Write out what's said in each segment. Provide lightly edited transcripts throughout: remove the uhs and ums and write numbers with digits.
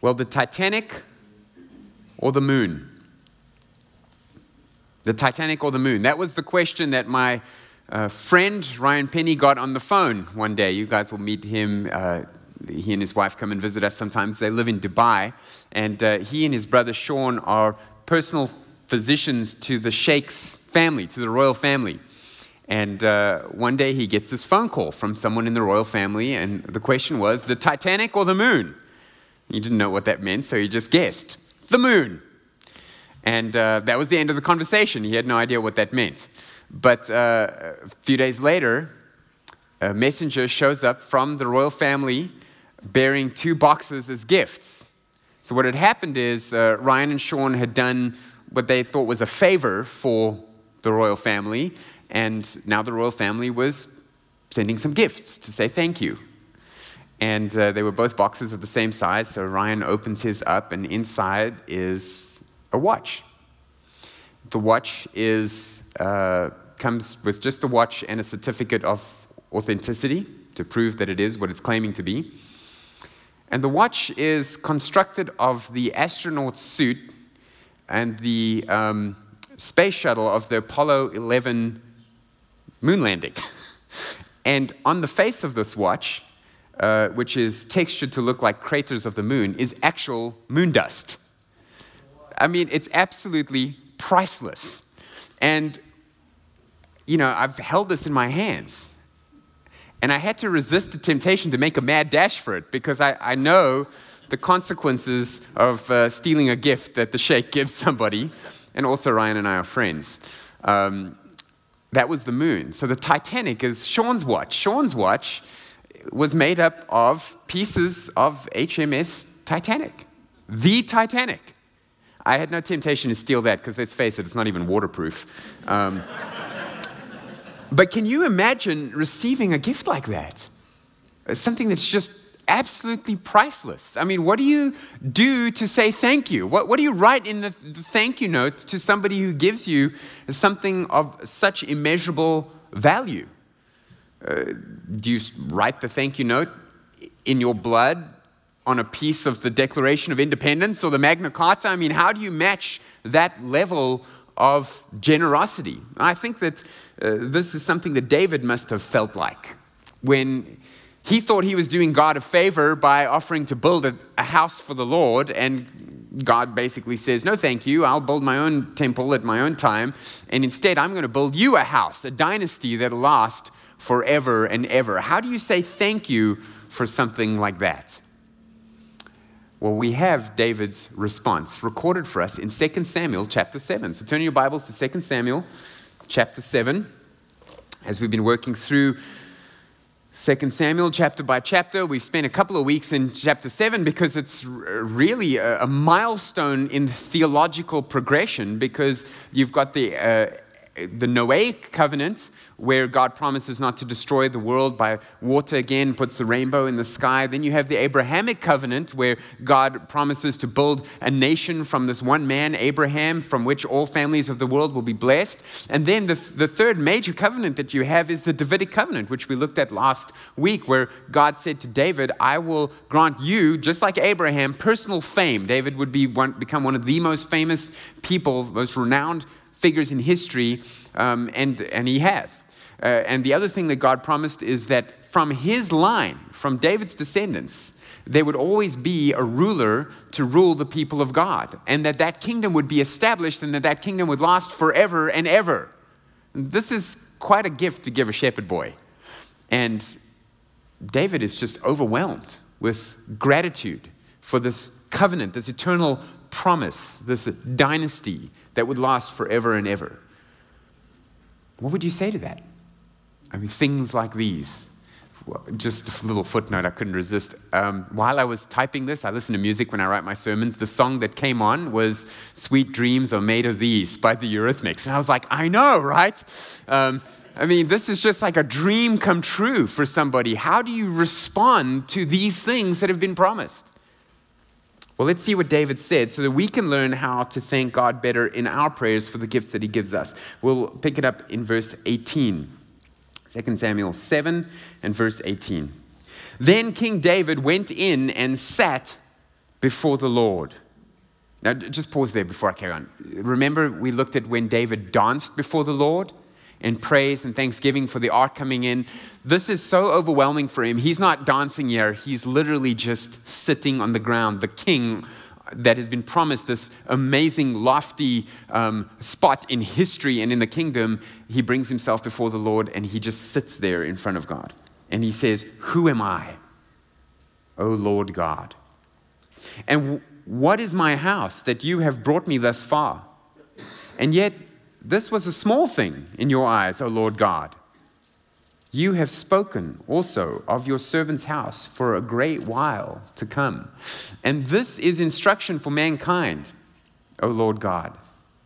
Well, the Titanic or the moon? The Titanic or the moon? That was the question that my friend Ryan Penny got on the phone one day. You guys will meet him. He and his wife come and visit us sometimes. They live in Dubai. And he and his brother Sean are personal physicians to the Sheikh's family, to the royal family. And one day he gets this phone call from someone in the royal family. And the question was, the Titanic or the moon? He didn't know what that meant, so he just guessed, the moon. And that was the end of the conversation. He had no idea what that meant. But a few days later, a messenger shows up from the royal family bearing 2 boxes as gifts. So what had happened is Ryan and Sean had done what they thought was a favor for the royal family, and now the royal family was sending some gifts to say thank you. And they were both boxes of the same size, so Ryan opens his up, and inside is a watch. The watch comes with just the watch and a certificate of authenticity to prove that it is what it's claiming to be. And the watch is constructed of the astronaut suit and the space shuttle of the Apollo 11 moon landing. And on the face of this watch, which is textured to look like craters of the moon, is actual moon dust. I mean, it's absolutely priceless. And, you know, I've held this in my hands. And I had to resist the temptation to make a mad dash for it because I know the consequences of stealing a gift that the sheikh gives somebody. And also Ryan and I are friends. That was the moon. So the Titanic is Sean's watch. Sean's watch was made up of pieces of HMS Titanic. The Titanic. I had no temptation to steal that because let's face it, it's not even waterproof. But can you imagine receiving a gift like that? Something that's just absolutely priceless. I mean, what do you do to say thank you? What do you write in the thank you note to somebody who gives you something of such immeasurable value? Do you write the thank you note in your blood on a piece of the Declaration of Independence or the Magna Carta? I mean, how do you match that level of generosity? I think that this is something that David must have felt like when he thought he was doing God a favor by offering to build a house for the Lord, and God basically says, no, thank you, I'll build my own temple at my own time, and instead I'm going to build you a house, a dynasty that'll last forever and ever. How do you say thank you for something like that? Well, we have David's response recorded for us in 2 Samuel chapter 7. So turn your Bibles to 2 Samuel chapter 7. As we've been working through 2 Samuel chapter by chapter, we've spent a couple of weeks in chapter 7 because it's really a milestone in theological progression, because you've got the Noahic covenant, where God promises not to destroy the world by water again, puts the rainbow in the sky. Then you have the Abrahamic covenant, where God promises to build a nation from this one man, Abraham, from which all families of the world will be blessed. And then the third major covenant that you have is the Davidic covenant, which we looked at last week, where God said to David, I will grant you, just like Abraham, personal fame. David would become one of the most famous people, most renowned figures in history, and he has. And the other thing that God promised is that from his line, from David's descendants, there would always be a ruler to rule the people of God, and that kingdom would be established, and that kingdom would last forever and ever. This is quite a gift to give a shepherd boy. And David is just overwhelmed with gratitude for this covenant, this eternal promise, this dynasty that would last forever and ever. What would you say to that? I mean, things like these. Well, just a little footnote, I couldn't resist. While I was typing this, I listen to music when I write my sermons. The song that came on was Sweet Dreams Are Made of These by the Eurythmics. And I was like, I know, right? I mean, this is just like a dream come true for somebody. How do you respond to these things that have been promised? Well, let's see what David said so that we can learn how to thank God better in our prayers for the gifts that he gives us. We'll pick it up in verse 18. 2 Samuel 7 and verse 18. Then King David went in and sat before the Lord. Now, just pause there before I carry on. Remember, we looked at when David danced before the Lord in praise and thanksgiving for the ark coming in. This is so overwhelming for him. He's not dancing here. He's literally just sitting on the ground. The king that has been promised this amazing, lofty spot in history and in the kingdom, he brings himself before the Lord and he just sits there in front of God. And he says, "Who am I, O Lord God? And what is my house that you have brought me thus far? And yet this was a small thing in your eyes, O Lord God. You have spoken also of your servant's house for a great while to come. And this is instruction for mankind, O Lord God.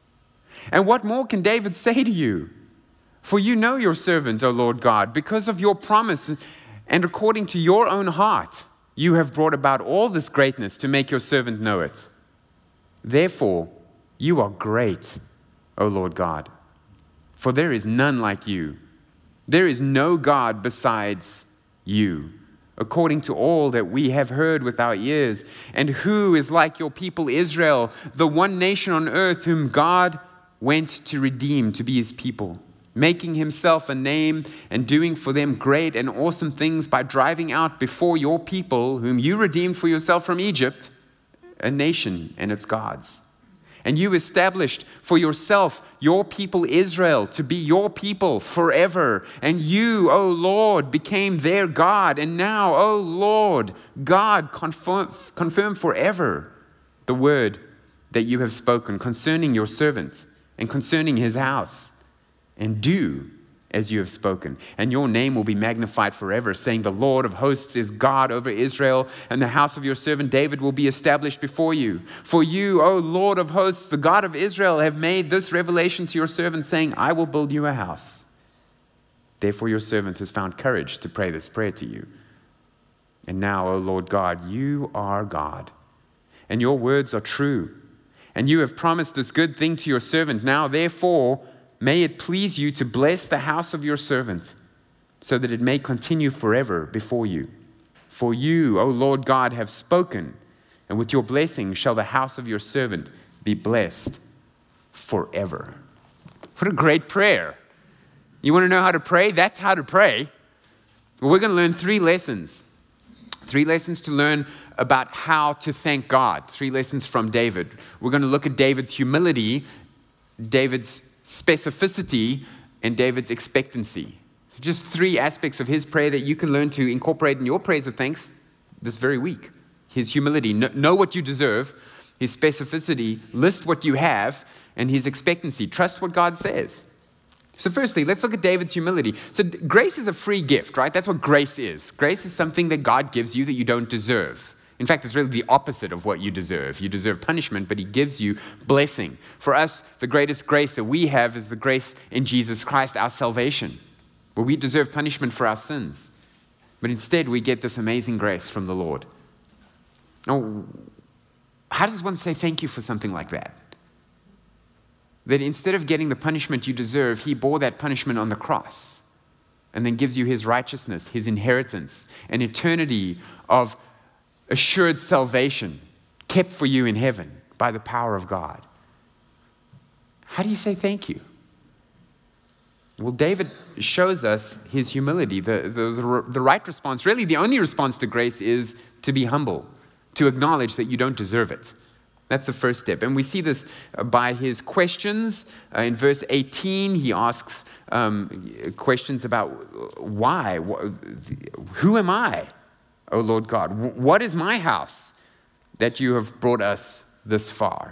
And what more can David say to you? For you know your servant, O Lord God, because of your promise and according to your own heart, you have brought about all this greatness to make your servant know it. Therefore, you are great, O Lord God, for there is none like you. There is no God besides you, according to all that we have heard with our ears. And who is like your people Israel, the one nation on earth whom God went to redeem to be his people, making himself a name and doing for them great and awesome things by driving out before your people, whom you redeemed for yourself from Egypt, a nation and its gods. And you established for yourself your people Israel to be your people forever. And you, O Lord, became their God. And now, O Lord, God, confirm forever the word that you have spoken concerning your servant and concerning his house. And do as you have spoken. And your name will be magnified forever, saying, the Lord of hosts is God over Israel, and the house of your servant David will be established before you. For you, O Lord of hosts, the God of Israel, have made this revelation to your servant, saying, I will build you a house. Therefore your servant has found courage to pray this prayer to you. And now, O Lord God, you are God, and your words are true. And you have promised this good thing to your servant. Now, therefore, may it please you to bless the house of your servant, so that it may continue forever before you. For you, O Lord God, have spoken, and with your blessing shall the house of your servant be blessed forever. What a great prayer. You want to know how to pray? That's how to pray. Well, we're going to learn 3 lessons. 3 lessons to learn about how to thank God. 3 lessons from David. We're going to look at David's humility, David's specificity, and David's expectancy. Just 3 aspects of his prayer that you can learn to incorporate in your praise of thanks this very week. His humility, know what you deserve. His specificity, list what you have. And his expectancy, trust what God says. So firstly, let's look at David's humility. So grace is a free gift, right? That's what grace is. Grace is something that God gives you that you don't deserve. In fact, it's really the opposite of what you deserve. You deserve punishment, but he gives you blessing. For us, the greatest grace that we have is the grace in Jesus Christ, our salvation, where we deserve punishment for our sins. But instead, we get this amazing grace from the Lord. Now, how does one say thank you for something like that? That instead of getting the punishment you deserve, he bore that punishment on the cross and then gives you his righteousness, his inheritance, an eternity of assured salvation kept for you in heaven by the power of God. How do you say thank you? Well, David shows us his humility. The right response, really the only response to grace, is to be humble, to acknowledge that you don't deserve it. That's the first step. And we see this by his questions. In verse 18, he asks questions about why? Who am I, O Lord God? What is my house that you have brought us this far?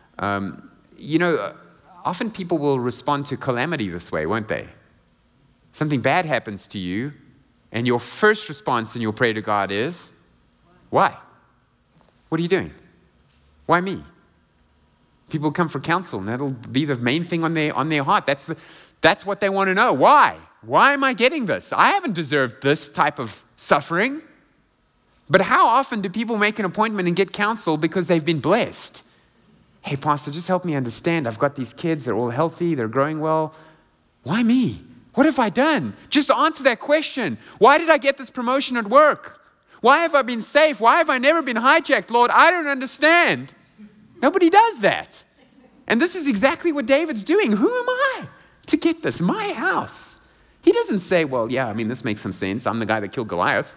Often people will respond to calamity this way, won't they? Something bad happens to you, and your first response in your prayer to God is, why? What are you doing? Why me? People come for counsel, and that'll be the main thing on their heart. That's what they want to know. Why? Why am I getting this? I haven't deserved this type of suffering. But how often do people make an appointment and get counsel because they've been blessed? Hey, Pastor, just help me understand. I've got these kids. They're all healthy. They're growing well. Why me? What have I done? Just answer that question. Why did I get this promotion at work? Why have I been safe? Why have I never been hijacked? Lord, I don't understand. Nobody does that. And this is exactly what David's doing. Who am I to get this? My house. He doesn't say, well, yeah, I mean, this makes some sense. I'm the guy that killed Goliath.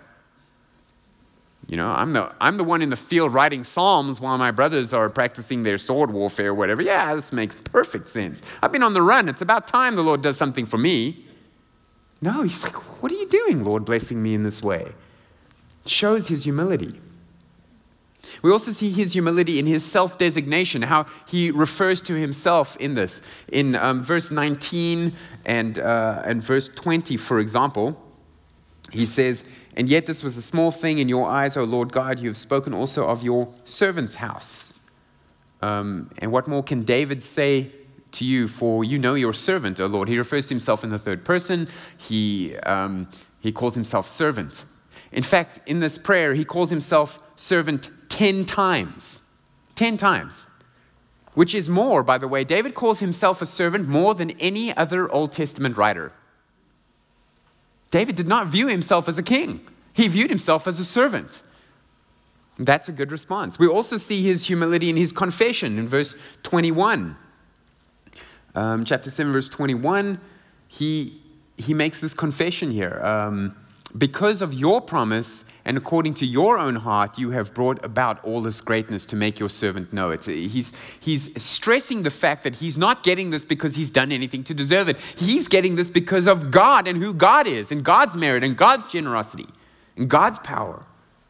I'm the one in the field writing psalms while my brothers are practicing their sword warfare or whatever. Yeah, this makes perfect sense. I've been on the run. It's about time the Lord does something for me. No, he's like, what are you doing, Lord, blessing me in this way? It shows his humility. We also see his humility in his self-designation, how he refers to himself in this. In verse 19 and verse 20, for example, he says, and yet this was a small thing in your eyes, O Lord God, you have spoken also of your servant's house. And what more can David say to you, for you know your servant, O Lord? He refers to himself in the third person. He calls himself servant. In fact, in this prayer, he calls himself servant 10 times. 10 times. Which is more, by the way. David calls himself a servant more than any other Old Testament writer. David did not view himself as a king. He viewed himself as a servant. That's a good response. We also see his humility in his confession in verse 21. Chapter 7, verse 21, he makes this confession here. Because of your promise and according to your own heart, you have brought about all this greatness to make your servant know it. He's stressing the fact that he's not getting this because he's done anything to deserve it. He's getting this because of God and who God is, and God's merit, and God's generosity, and God's power.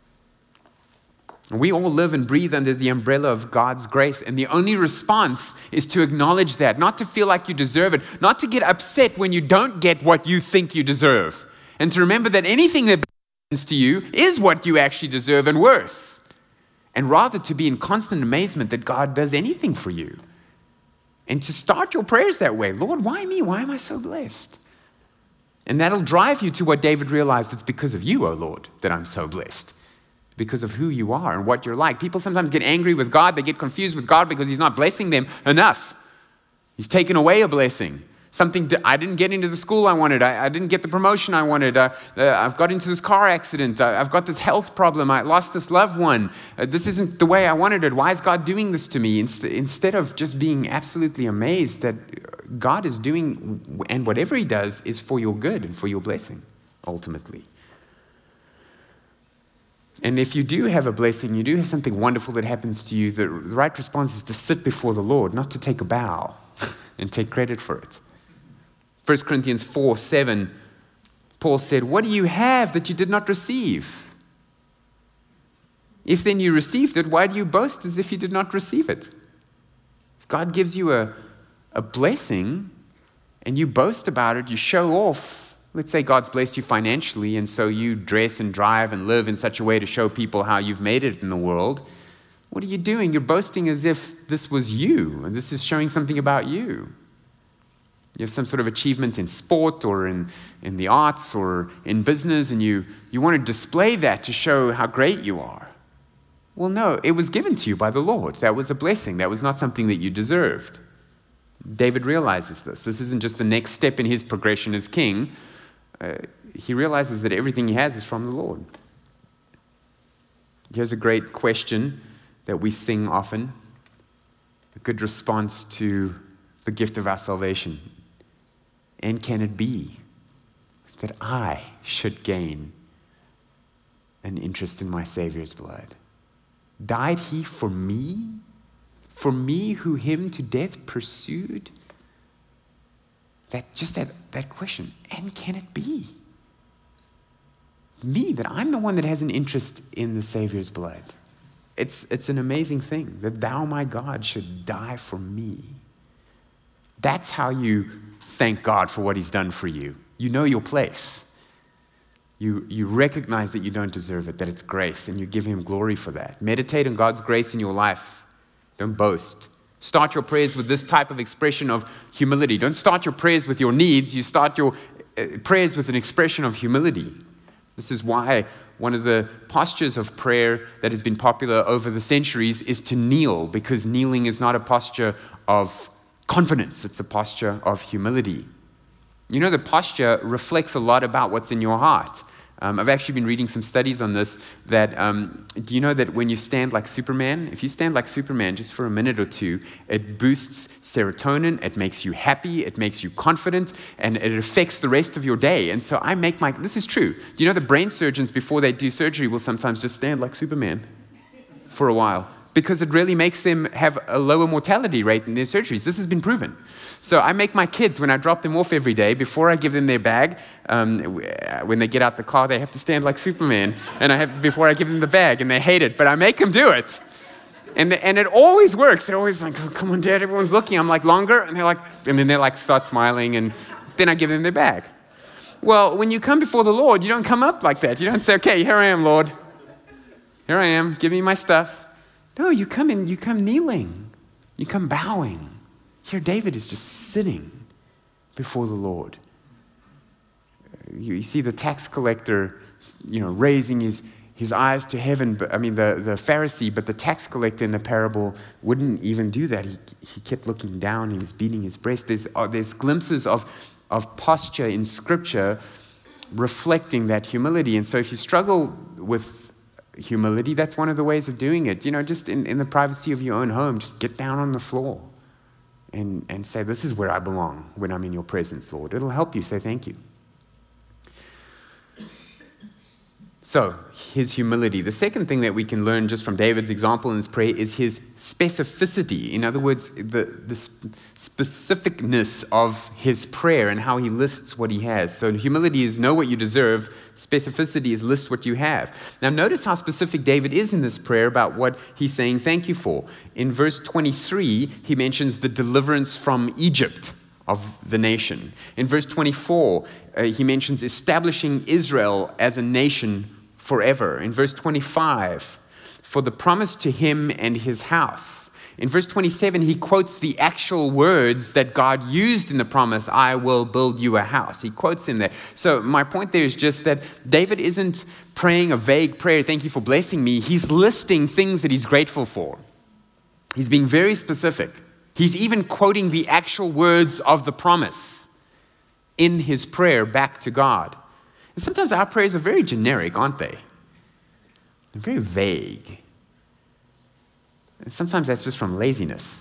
We all live and breathe under the umbrella of God's grace, and the only response is to acknowledge that, not to feel like you deserve it, not to get upset when you don't get what you think you deserve, and to remember that anything that happens to you is what you actually deserve and worse, and rather to be in constant amazement that God does anything for you, and to start your prayers that way. Lord, why me? Why am I so blessed? And that'll drive you to what David realized. It's because of you, O Lord, that I'm so blessed. Because of who you are and what you're like. People sometimes get angry with God. They get confused with God because he's not blessing them enough. He's taken away a blessing. I didn't get into the school I wanted. I didn't get the promotion I wanted. I've got into this car accident. I've got this health problem. I lost this loved one. This isn't the way I wanted it. Why is God doing this to me? Instead of just being absolutely amazed that God is doing, and whatever he does is for your good and for your blessing, ultimately. And if you do have a blessing, you do have something wonderful that happens to you, the right response is to sit before the Lord, not to take a bow and take credit for it. 1 Corinthians 4:7, Paul said, what do you have that you did not receive? If then you received it, why do you boast as if you did not receive it? If God gives you a blessing and you boast about it, you show off. Let's say God's blessed you financially, and so you dress and drive and live in such a way to show people how you've made it in the world. What are you doing? You're boasting as if this was you, and this is showing something about you. You have some sort of achievement in sport or in the arts or in business, and you want to display that to show how great you are. Well, no, it was given to you by the Lord. That was a blessing. That was not something that you deserved. David realizes this. This isn't just the next step in his progression as king. He realizes that everything he has is from the Lord. Here's a great question that we sing often, a good response to the gift of our salvation. And can it be that I should gain an interest in my Savior's blood? Died he for me? For me who him to death pursued? That question, and can it be? Me, that I'm the one that has an interest in the Savior's blood. It's an amazing thing that thou, my God, should die for me. That's how you thank God for what he's done for you. You know your place. You recognize that you don't deserve it, that it's grace, and you give him glory for that. Meditate on God's grace in your life. Don't boast. Start your prayers with this type of expression of humility. Don't start your prayers with your needs. You start your prayers with an expression of humility. This is why one of the postures of prayer that has been popular over the centuries is to kneel, because kneeling is not a posture of confidence. It's a posture of humility. You know, the posture reflects a lot about what's in your heart. I've actually been reading some studies on this that, do you know that when you stand like Superman, if you stand like Superman just for a minute or two, it boosts serotonin, it makes you happy, it makes you confident, and it affects the rest of your day. And so this is true. Do you know the brain surgeons, before they do surgery, will sometimes just stand like Superman for a while, because it really makes them have a lower mortality rate in their surgeries. This has been proven. So I make my kids, when I drop them off every day, before I give them their bag, when they get out the car, they have to stand like Superman, before I give them the bag, and they hate it, but I make them do it. And it always works. They're always like, oh, come on, Dad, everyone's looking. I'm like, longer? And then they start smiling, and then I give them their bag. Well, when you come before the Lord, you don't come up like that. You don't say, okay, here I am, Lord. Here I am, give me my stuff. No, you come kneeling. You come bowing. Here, David is just sitting before the Lord. You see the tax collector, raising his eyes to heaven. But the Pharisee, but the tax collector in the parable wouldn't even do that. He kept looking down. He was beating his breast. There's glimpses of posture in Scripture reflecting that humility. And so if you struggle with humility, that's one of the ways of doing it. Just in the privacy of your own home, just get down on the floor and say, this is where I belong when I'm in your presence, Lord. It'll help you say thank you. So, his humility. The second thing that we can learn just from David's example in his prayer is his specificity. In other words, the specificness of his prayer and how he lists what he has. So humility is know what you deserve. Specificity is list what you have. Now notice how specific David is in this prayer about what he's saying thank you for. In verse 23, he mentions the deliverance from Egypt of the nation. In verse 24, he mentions establishing Israel as a nation forever. In verse 25, for the promise to him and his house. In verse 27, he quotes the actual words that God used in the promise, I will build you a house. He quotes him there. So my point there is just that David isn't praying a vague prayer, thank you for blessing me. He's listing things that he's grateful for. He's being very specific. He's even quoting the actual words of the promise in his prayer back to God. And sometimes our prayers are very generic, aren't they? They're very vague. And sometimes that's just from laziness.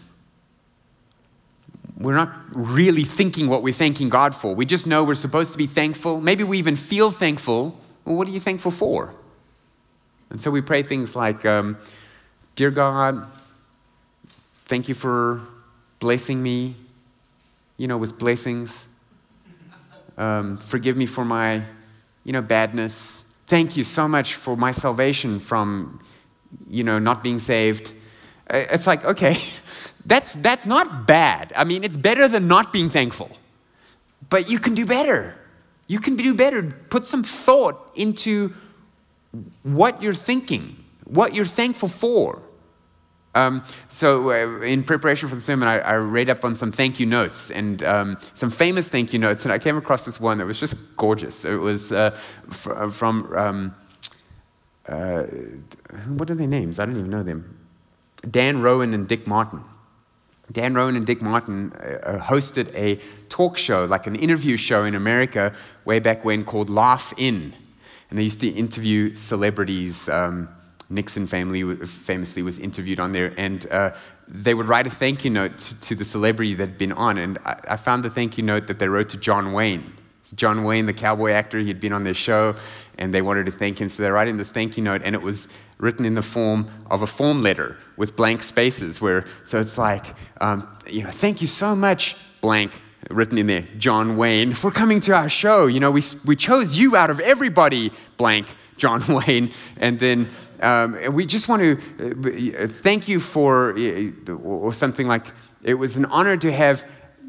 We're not really thinking what we're thanking God for. We just know we're supposed to be thankful. Maybe we even feel thankful. Well, what are you thankful for? And so we pray things like, Dear God, thank you for blessing me, with blessings. Forgive me for my, badness. Thank you so much for my salvation from, not being saved. It's like, okay, that's not bad. It's better than not being thankful. But you can do better. You can do better. Put some thought into what you're thinking, what you're thankful for. So in preparation for the sermon, I read up on some thank you notes and some famous thank you notes, and I came across this one that was just gorgeous. It was from, what are their names? I don't even know them. Dan Rowan and Dick Martin. Dan Rowan and Dick Martin hosted a talk show, like an interview show in America way back when called Laugh In. And they used to interview celebrities. Nixon famously was interviewed on there, and they would write a thank you note to the celebrity that had been on, and I found the thank you note that they wrote to John Wayne. John Wayne, the cowboy actor, he had been on their show, and they wanted to thank him, so they wrote him this thank you note, and it was written in the form of a form letter with blank spaces, so it's like, thank you so much, blank, written in there, John Wayne, for coming to our show. We chose you out of everybody, blank, John Wayne, and then we just want to thank you for, or something like, it was an honor to have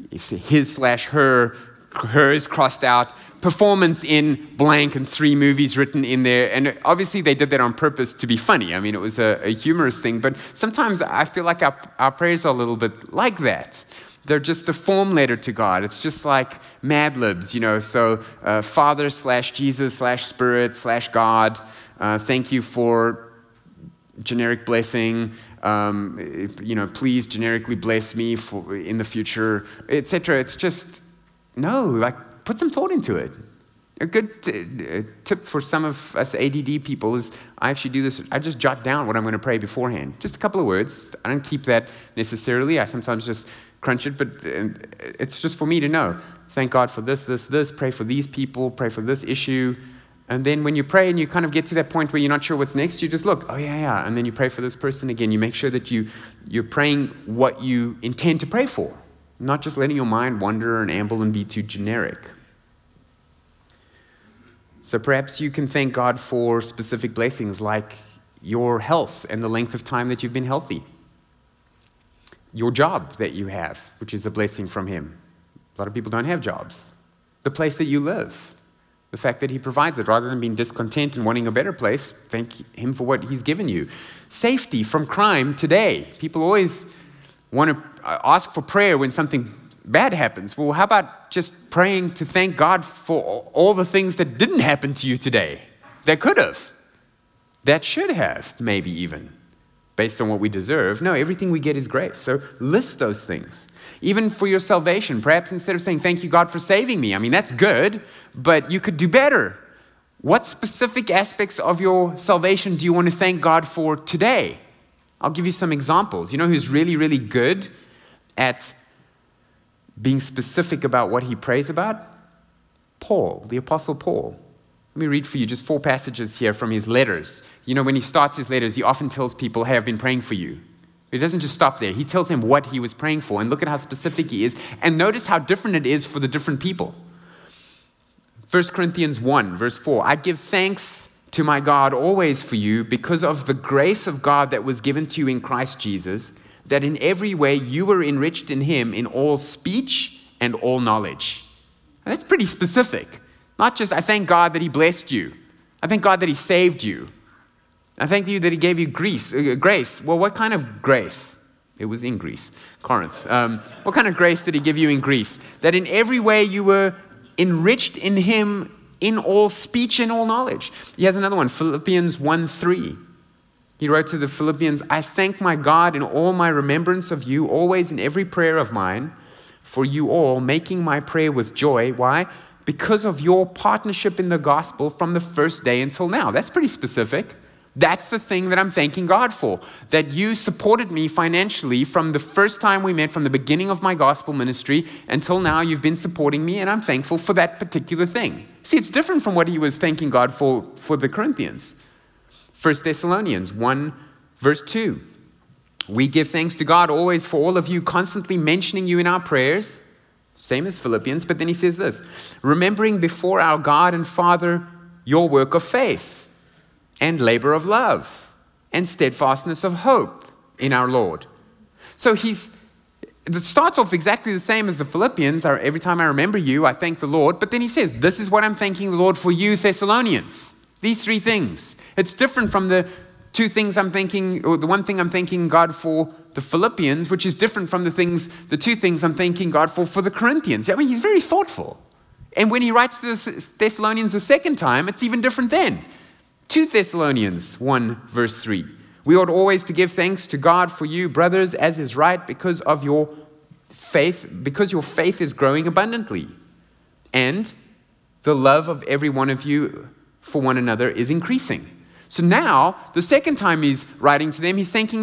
hers crossed out, performance in blank and 3 movies written in there. And obviously they did that on purpose to be funny. it was a humorous thing, but sometimes I feel like our prayers are a little bit like that. They're just a form letter to God. It's just like Mad Libs, so Father/Jesus/Spirit/God, thank you for generic blessing, please generically bless me in the future, etc. It's just, no, put some thought into it. A good tip for some of us ADD people is I actually do this. I just jot down what I'm going to pray beforehand. Just a couple of words. I don't keep that necessarily. I sometimes just crunch it, but it's just for me to know. Thank God for this. Pray for these people. Pray for this issue. And then when you pray and you kind of get to that point where you're not sure what's next, you just look, oh, yeah. And then you pray for this person again. You make sure that you're praying what you intend to pray for, not just letting your mind wander and amble and be too generic. So perhaps you can thank God for specific blessings like your health and the length of time that you've been healthy. Your job that you have, which is a blessing from Him. A lot of people don't have jobs. The place that you live, the fact that He provides it. Rather than being discontent and wanting a better place, thank Him for what He's given you. Safety from crime today. People always want to ask for prayer when something bad happens. Well, how about just praying to thank God for all the things that didn't happen to you today? That could have. That should have, maybe even, based on what we deserve. No, everything we get is grace. So list those things. Even for your salvation, perhaps instead of saying, thank you, God, for saving me. I mean, that's good, but you could do better. What specific aspects of your salvation do you want to thank God for today? I'll give you some examples. You know who's really, really good at being specific about what he prays about? Paul, the Apostle Paul. Let me read for you just 4 passages here from his letters. You know, when he starts his letters, he often tells people, hey, I've been praying for you. He doesn't just stop there. He tells them what he was praying for. And look at how specific he is. And notice how different it is for the different people. 1 Corinthians 1, verse 4. I give thanks to my God always for you because of the grace of God that was given to you in Christ Jesus, that in every way you were enriched in Him in all speech and all knowledge. And that's pretty specific. Not just, I thank God that He blessed you. I thank God that He saved you. I thank you that He gave you grace. Well, what kind of grace? It was in Greece, Corinth. What kind of grace did He give you in Greece? That in every way you were enriched in Him in all speech and all knowledge. He has another one, Philippians 1:3. He wrote to the Philippians, I thank my God in all my remembrance of you, always in every prayer of mine, for you all, making my prayer with joy. Why? Because of your partnership in the gospel from the first day until now. That's pretty specific. That's the thing that I'm thanking God for, that you supported me financially from the first time we met, from the beginning of my gospel ministry until now. You've been supporting me, and I'm thankful for that particular thing. See, it's different from what he was thanking God for the Corinthians. 1 Thessalonians 1, verse 2. We give thanks to God always for all of you, constantly mentioning you in our prayers. Same as Philippians, but then he says this, remembering before our God and Father your work of faith and labor of love and steadfastness of hope in our Lord. So it starts off exactly the same as the Philippians. Every time I remember you, I thank the Lord. But then he says, this is what I'm thanking the Lord for you, Thessalonians. These 3 things. It's different from the 2 things I'm thanking, or the one thing I'm thanking God for the Philippians, which is different from the 2 things I'm thanking God for the Corinthians. I mean, he's very thoughtful. And when he writes to the Thessalonians a second time, it's even different then. 2 Thessalonians 1, verse 3. We ought always to give thanks to God for you, brothers, as is right, because your faith is growing abundantly. And the love of every one of you for one another is increasing. So now, the second time he's writing to them, he's thanking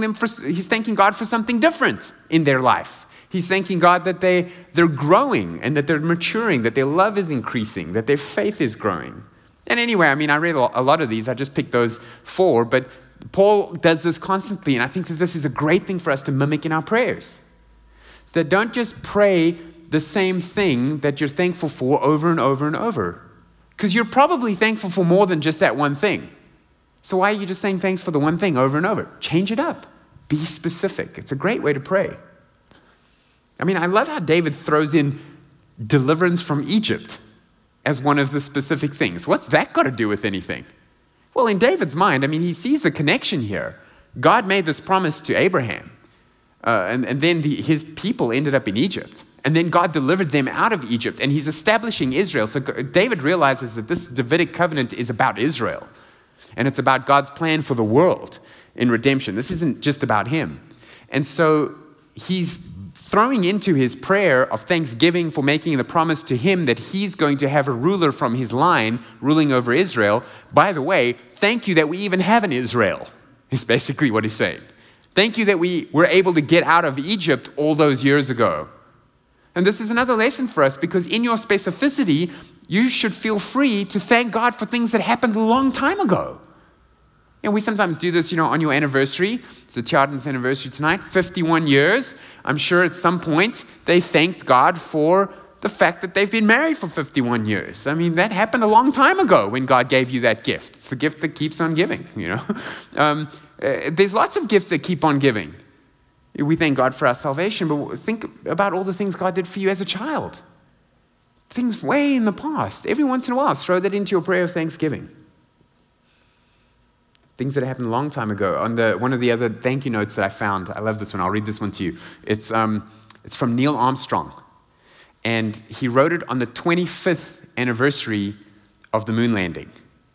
God for something different in their life. He's thanking God that they're growing and that they're maturing, that their love is increasing, that their faith is growing. And anyway, I mean, I read a lot of these. I just picked those 4, but Paul does this constantly, and I think that this is a great thing for us to mimic in our prayers. That don't just pray the same thing that you're thankful for over and over and over. Because you're probably thankful for more than just that one thing. So why are you just saying thanks for the one thing over and over? Change it up. Be specific. It's a great way to pray. I mean, I love how David throws in deliverance from Egypt as one of the specific things. What's that got to do with anything? Well, in David's mind, I mean, he sees the connection here. God made this promise to Abraham. And then his people ended up in Egypt. And then God delivered them out of Egypt. And he's establishing Israel. So David realizes that this Davidic covenant is about Israel. And it's about God's plan for the world in redemption. This isn't just about him. And so he's throwing into his prayer of thanksgiving for making the promise to him that he's going to have a ruler from his line ruling over Israel. By the way, thank you that we even have an Israel, is basically what he's saying. Thank you that we were able to get out of Egypt all those years ago. And this is another lesson for us, because in your specificity, you should feel free to thank God for things that happened a long time ago. And we sometimes do this, on your anniversary. It's the Chardon's anniversary tonight, 51 years. I'm sure at some point they thanked God for the fact that they've been married for 51 years. I mean, that happened a long time ago when God gave you that gift. It's the gift that keeps on giving, There's lots of gifts that keep on giving. We thank God for our salvation, but think about all the things God did for you as a child. Things way in the past. Every once in a while, throw that into your prayer of thanksgiving. Things that happened a long time ago. On one of the other thank you notes that I found, I love this one. I'll read this one to you. It's from Neil Armstrong. And he wrote it on the 25th anniversary of the moon landing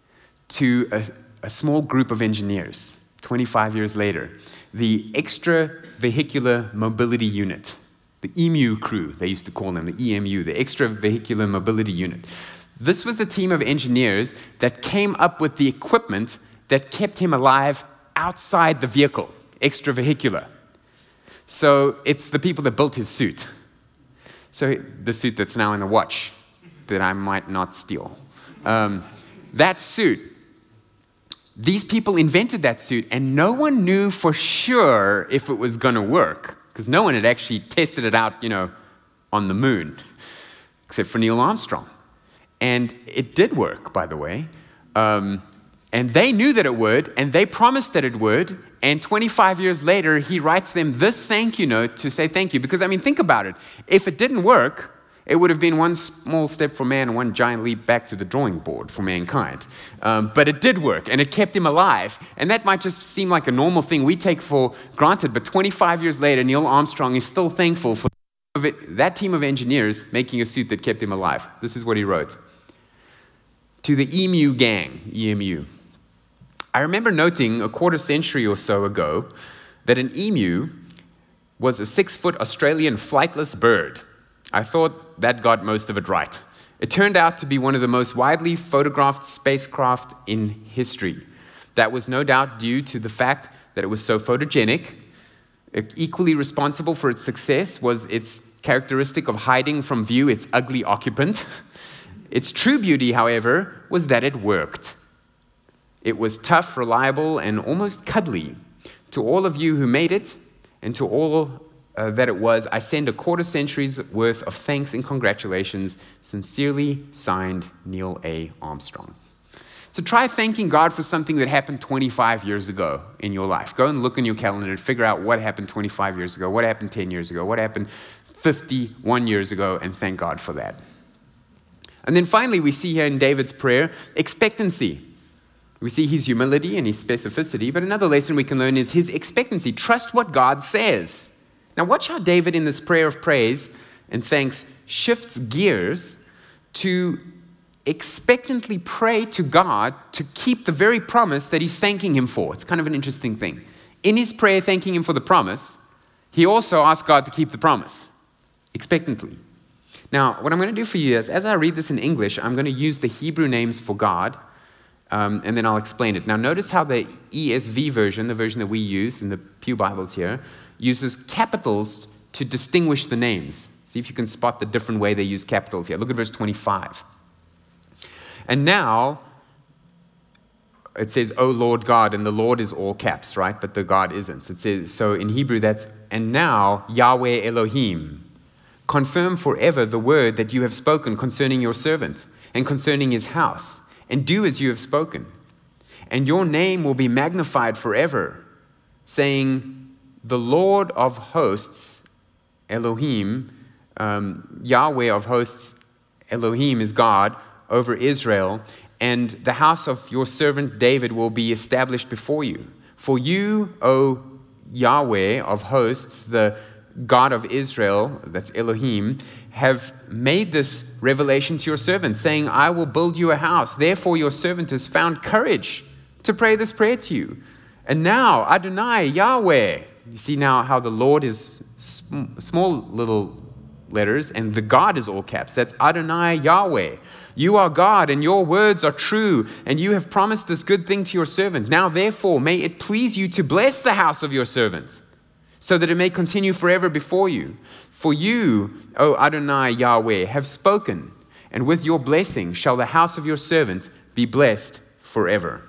to a small group of engineers, 25 years later. The Extravehicular Mobility Unit, the EMU crew, they used to call them, the EMU, the Extravehicular Mobility Unit. This was a team of engineers that came up with the equipment that kept him alive outside the vehicle, extravehicular. So it's the people that built his suit. So the suit that's now in the watch that I might not steal. That suit, these people invented that suit, and no one knew for sure if it was going to work, because no one had actually tested it out, on the moon, except for Neil Armstrong. And it did work, by the way. And they knew that it would, and they promised that it would, and 25 years later, he writes them this thank you note to say thank you. Because, think about it. If it didn't work, it would have been one small step for man and one giant leap back to the drawing board for mankind. But it did work, and it kept him alive. And that might just seem like a normal thing we take for granted, but 25 years later, Neil Armstrong is still thankful for that team of engineers making a suit that kept him alive. This is what he wrote. To the EMU gang, EMU. I remember noting a quarter century or so ago that an emu was a 6-foot Australian flightless bird. I thought that got most of it right. It turned out to be one of the most widely photographed spacecraft in history. That was no doubt due to the fact that it was so photogenic. Equally responsible for its success was its characteristic of hiding from view its ugly occupant. Its true beauty, however, was that it worked. It was tough, reliable, and almost cuddly. To all of you who made it, and to all that it was, I send a quarter century's worth of thanks and congratulations. Sincerely signed, Neil A. Armstrong. So try thanking God for something that happened 25 years ago in your life. Go and look in your calendar and figure out what happened 25 years ago, what happened 10 years ago, what happened 51 years ago, and thank God for that. And then finally, we see here in David's prayer, expectancy. We see his humility and his specificity, but another lesson we can learn is his expectancy. Trust what God says. Now watch how David in this prayer of praise and thanks shifts gears to expectantly pray to God to keep the very promise that he's thanking him for. It's kind of an interesting thing. In his prayer thanking him for the promise, he also asked God to keep the promise, expectantly. Now, what I'm going to do for you is, as I read this in English, I'm going to use the Hebrew names for God, and then I'll explain it. Now, notice how the ESV version, the version that we use in the Pew Bibles here, uses capitals to distinguish the names. See if you can spot the different way they use capitals here. Look at verse 25. And now, it says, O Lord God, and the Lord is all caps, right? But the God isn't. It says, so in Hebrew, that's, and now, Yahweh Elohim, confirm forever the word that you have spoken concerning your servant and concerning his house, and do as you have spoken. And your name will be magnified forever, saying, the Lord of hosts, Elohim, Yahweh of hosts, Elohim is God, over Israel, and the house of your servant David will be established before you. For you, O Yahweh of hosts, the God of Israel, that's Elohim, have made this revelation to your servant, saying, I will build you a house. Therefore your servant has found courage to pray this prayer to you. And now, Adonai, Yahweh, You see now how the Lord is small little letters and the God is all caps. That's Adonai Yahweh. You are God and your words are true, and you have promised this good thing to your servant. Now therefore may it please you to bless the house of your servant, so that it may continue forever before you. For you, O Adonai Yahweh, have spoken, and with your blessing shall the house of your servant be blessed forever.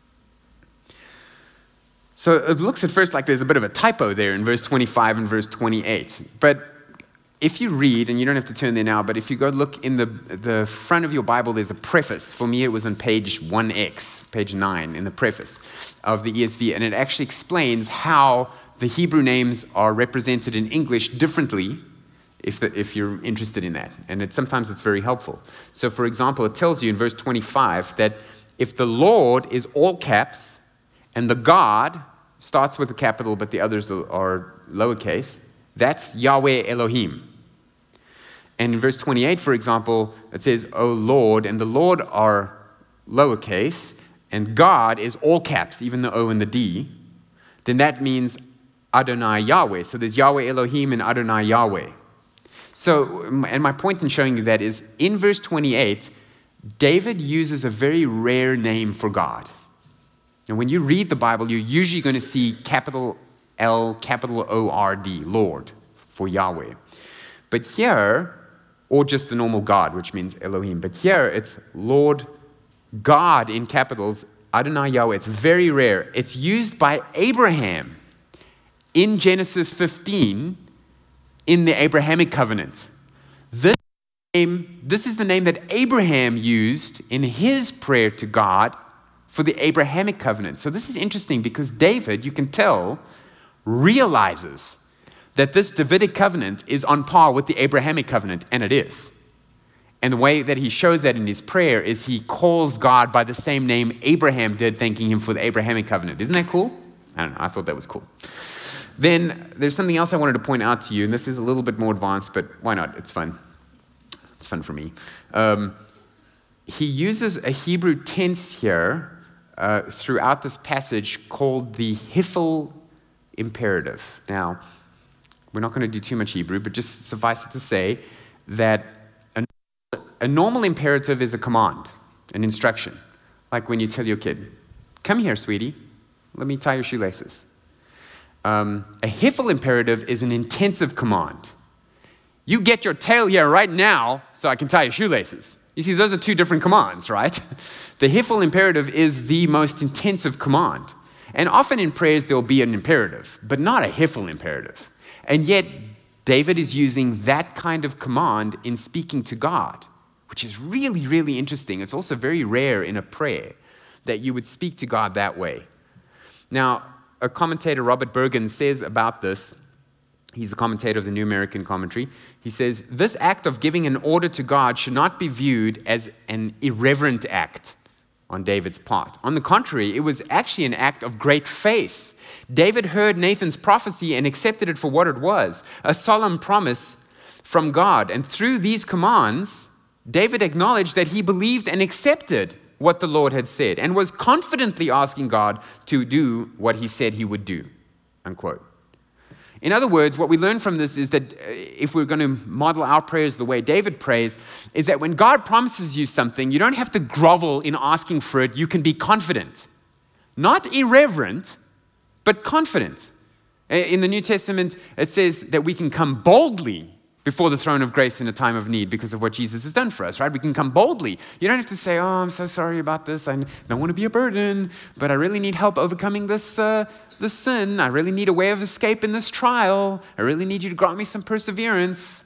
So it looks at first like there's a bit of a typo there in verse 25 and verse 28. But if you read, and you don't have to turn there now, but if you go look in the front of your Bible, there's a preface. For me, it was on page 1x, page 9 in the preface of the ESV. And it actually explains how the Hebrew names are represented in English differently if you're interested in that. And sometimes it's very helpful. So for example, it tells you in verse 25 that if the Lord is all caps and the God starts with a capital but the others are lowercase, that's Yahweh Elohim. And in verse 28, for example, it says, O Lord, and the Lord are lowercase, and God is all caps, even the O and the D. Then that means Adonai Yahweh. So there's Yahweh Elohim and Adonai Yahweh. So, and my point in showing you that is, in verse 28, David uses a very rare name for God. And when you read the Bible, you're usually going to see capital L, capital O-R-D, Lord, for Yahweh. But here, or just the normal God, which means Elohim. But here, it's Lord God in capitals, Adonai Yahweh. It's very rare. It's used by Abraham in Genesis 15 in the Abrahamic covenant. This is the name that Abraham used in his prayer to God for the Abrahamic covenant. So this is interesting because David, you can tell, realizes that this Davidic covenant is on par with the Abrahamic covenant, and it is. And the way that he shows that in his prayer is he calls God by the same name Abraham did, thanking him for the Abrahamic covenant. Isn't that cool? I don't know, I thought that was cool. Then there's something else I wanted to point out to you, and this is a little bit more advanced, but why not? It's fun. It's fun for me. He uses a Hebrew tense here throughout this passage called the Hifel imperative. Now, we're not going to do too much Hebrew, but just suffice it to say that a normal imperative is a command, an instruction. Like when you tell your kid, come here, sweetie, let me tie your shoelaces. A Hifel imperative is an intensive command. You get your tail here right now so I can tie your shoelaces. You see, those are two different commands, right? The Hifel imperative is the most intensive command. And often in prayers, there'll be an imperative, but not a Hifel imperative. And yet, David is using that kind of command in speaking to God, which is really, really interesting. It's also very rare in a prayer that you would speak to God that way. Now, a commentator, Robert Bergen, says about this, he's a commentator of the New American Commentary, he says, this act of giving an order to God should not be viewed as an irreverent act on David's part. On the contrary, it was actually an act of great faith. David heard Nathan's prophecy and accepted it for what it was, a solemn promise from God. And through these commands, David acknowledged that he believed and accepted what the Lord had said and was confidently asking God to do what he said he would do, unquote. In other words, what we learn from this is that if we're going to model our prayers the way David prays, is that when God promises you something, you don't have to grovel in asking for it. You can be confident. Not irreverent, but confident. In the New Testament, it says that we can come boldly before the throne of grace in a time of need because of what Jesus has done for us, right? We can come boldly. You don't have to say, oh, I'm so sorry about this. I don't want to be a burden, but I really need help overcoming this sin. I really need a way of escape in this trial. I really need you to grant me some perseverance.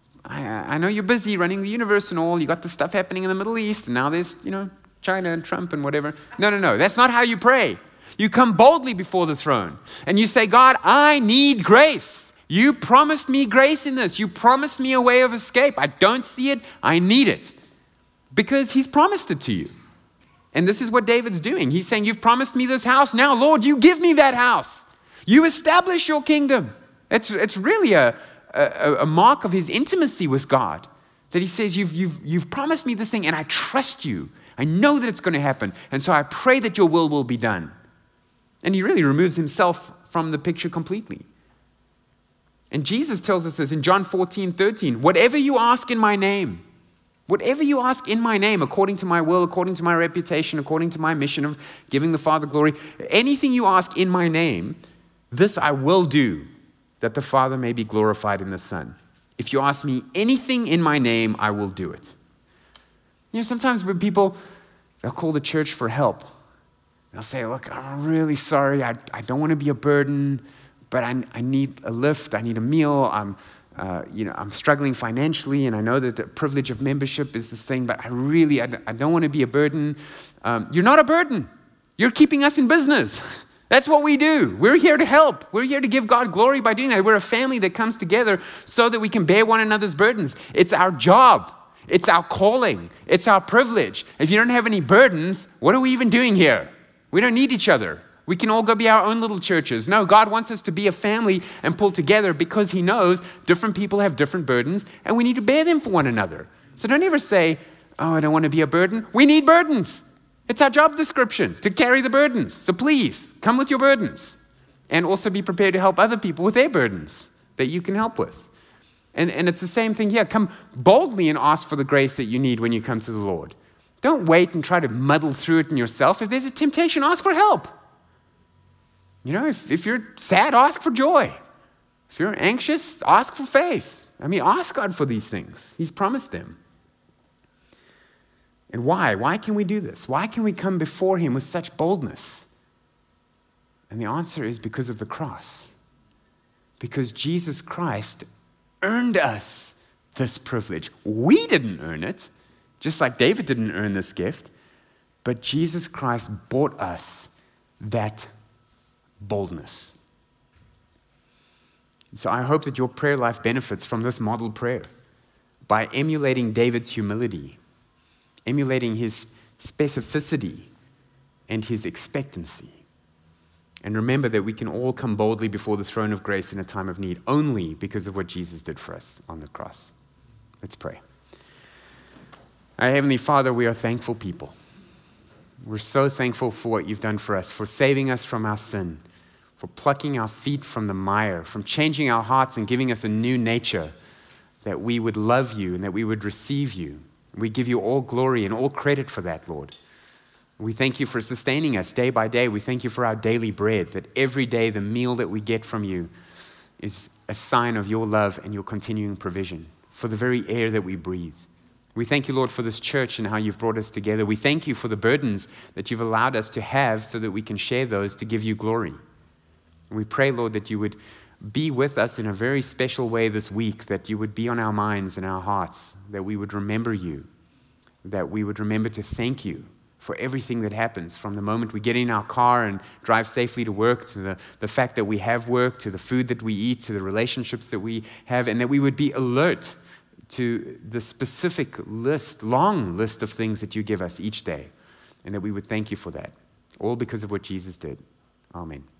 I know you're busy running the universe and all. You got the stuff happening in the Middle East, and now there's, China and Trump and whatever. No. That's not how you pray. You come boldly before the throne, and you say, God, I need grace. You promised me grace in this. You promised me a way of escape. I don't see it. I need it. Because he's promised it to you. And this is what David's doing. He's saying, you've promised me this house. Now, Lord, you give me that house. You establish your kingdom. It's really a mark of his intimacy with God. That he says, you've promised me this thing and I trust you. I know that it's going to happen. And so I pray that your will be done. And he really removes himself from the picture completely. And Jesus tells us this in John 14:13, whatever you ask in my name, according to my will, according to my reputation, according to my mission of giving the Father glory, anything you ask in my name, this I will do, that the Father may be glorified in the Son. If you ask me anything in my name, I will do it. Sometimes when people, they'll call the church for help. They'll say, look, I'm really sorry. I don't want to be a burden, but I need a lift. I need a meal. I'm struggling financially, and I know that the privilege of membership is this thing, but I don't want to be a burden. You're not a burden. You're keeping us in business. That's what we do. We're here to help. We're here to give God glory by doing that. We're a family that comes together so that we can bear one another's burdens. It's our job. It's our calling. It's our privilege. If you don't have any burdens, what are we even doing here? We don't need each other. We can all go be our own little churches. No, God wants us to be a family and pull together because he knows different people have different burdens and we need to bear them for one another. So don't ever say, oh, I don't want to be a burden. We need burdens. It's our job description to carry the burdens. So please, come with your burdens. And also be prepared to help other people with their burdens that you can help with. And it's the same thing here. Come boldly and ask for the grace that you need when you come to the Lord. Don't wait and try to muddle through it in yourself. If there's a temptation, ask for help. If you're sad, ask for joy. If you're anxious, ask for faith. Ask God for these things. He's promised them. And why? Why can we do this? Why can we come before him with such boldness? And the answer is because of the cross. Because Jesus Christ earned us this privilege. We didn't earn it, just like David didn't earn this gift, but Jesus Christ bought us that boldness. So I hope that your prayer life benefits from this model prayer by emulating David's humility, emulating his specificity and his expectancy. And remember that we can all come boldly before the throne of grace in a time of need only because of what Jesus did for us on the cross. Let's pray. Our Heavenly Father, we are thankful people. We're so thankful for what you've done for us, for saving us from our sin, for plucking our feet from the mire, from changing our hearts and giving us a new nature, that we would love you and that we would receive you. We give you all glory and all credit for that, Lord. We thank you for sustaining us day by day. We thank you for our daily bread, that every day the meal that we get from you is a sign of your love and your continuing provision for the very air that we breathe. We thank you, Lord, for this church and how you've brought us together. We thank you for the burdens that you've allowed us to have so that we can share those to give you glory. We pray, Lord, that you would be with us in a very special way this week, that you would be on our minds and our hearts, that we would remember you, that we would remember to thank you for everything that happens, from the moment we get in our car and drive safely to work, to the fact that we have work, to the food that we eat, to the relationships that we have, and that we would be alert to the specific long list of things that you give us each day, and that we would thank you for that, all because of what Jesus did. Amen.